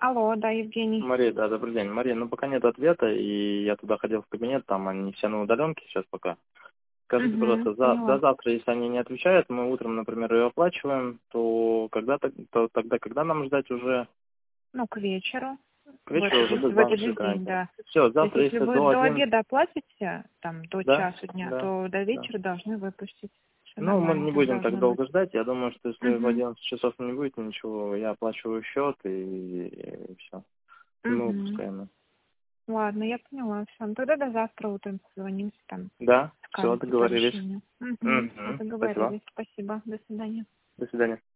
Алло, да, Евгений. Мария, да, добрый день. Мария, ну пока нет ответа, и я туда ходил в кабинет, там они все на удаленке сейчас пока. Скажите, Угу, пожалуйста, до поняла. завтра, если они не отвечают, мы утром, например, ее оплачиваем, то тогда когда нам ждать уже? Ну, к вечеру. К В вечеру уже в этот банк же день, играет. да. Все, То есть, завтра, если если вы до до 11, обеда оплатите, там, до да, часу дня, да, то до да. вечера должны выпустить. Все Ну, мы нормально не так будем так должно быть. долго ждать. Я думаю, что если в Угу, 11 часов не будет ничего, я оплачиваю счет и все. И мы угу. выпускаем. Ладно, я поняла. Все. Ну, тогда до завтра утром созвонимся, там, Да, все, скажете по договорились. решению. Угу, все, Угу. Спасибо. договорились. Спасибо. До свидания. До свидания.